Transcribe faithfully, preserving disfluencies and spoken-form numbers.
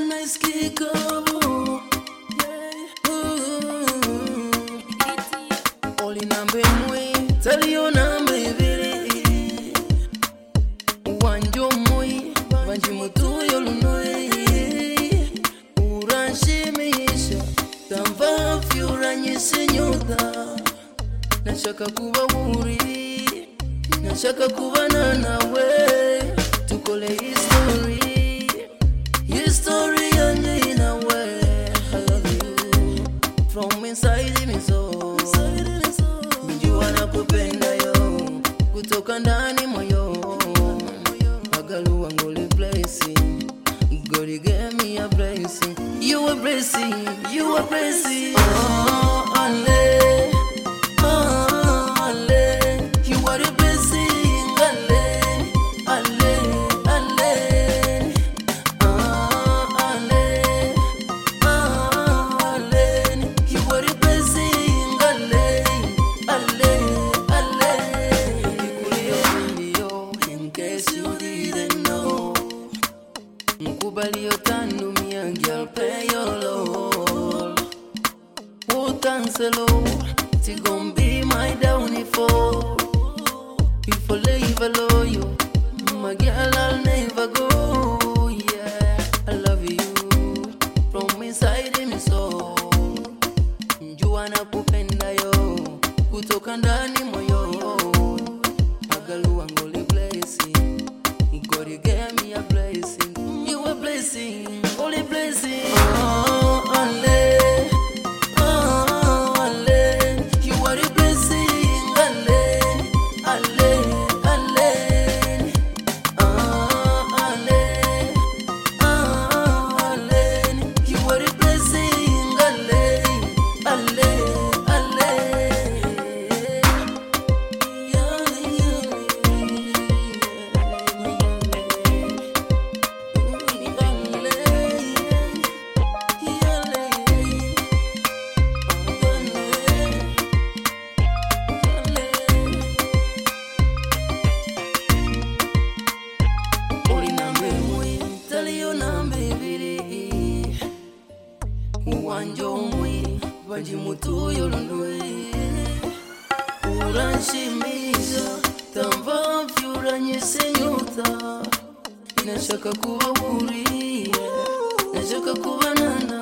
Oli nambe mwe, taliyo nambe ibiri. Wanjo mwe, wanji mutuyo lunwe. Uranshimisha, tamva fyuranyise nyota. Nashaka kuba wuri, nashaka kubana nawe. Tukole history, history yanjye nawe. I love you from inside me soul. Mjua nakupenda yo, kutoka ndani moyo. Magalu wangoli blessing, God gave me a blessing. You a blessing, you a blessing. Oh, ale, oh, ale, you are a blessing, ale, ale, ale. Oh, ale, oh, ale, you are a blessing, ale, ale, ale. Nikulio in case you didn't know. Mkubali yotandu miyangi I'll pay your loan. Won't cancel, ti gon' be my downfall. If I leave alone you, my girl I'll never go. Yeah, I love you from inside me soul. Mjua nakupenda yo, kutoka ndani moyo. Magalu wangoli blessing, God gave me a blessing. You a blessing, only blessing. Oh, ale, oh, ale, you are a blessing, ale, ale, ale. Oh, ale, oh, ale, you are a blessing, ale, ale, ale. Oli nambe mwe, taliyo nambe ibiri. Wanjo mwe, wanji mutuyo lunwe. Uranshimisha, tamva fyuranyise nyota. Nashaka kuba wuri, nashaka kubana nawe.